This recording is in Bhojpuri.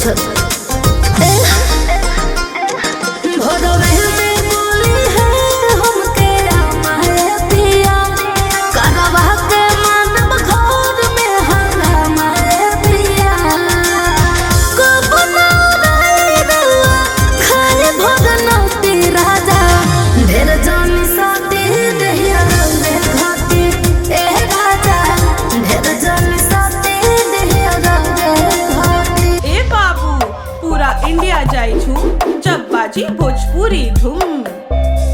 बुझल भोरवे में बोली है हमके माए पिया करवा के मानव घर में हंगामाए पिया कब ना रही रउआ खाए भगनौती राजा ढेर जानी साथी दहिया रे घाटी ए राजा ढेर जानी साथी दहिया रे घाटी। ए बाबू पूरा इंडिया जाई छू जब बाजी भोजपुरी धूम।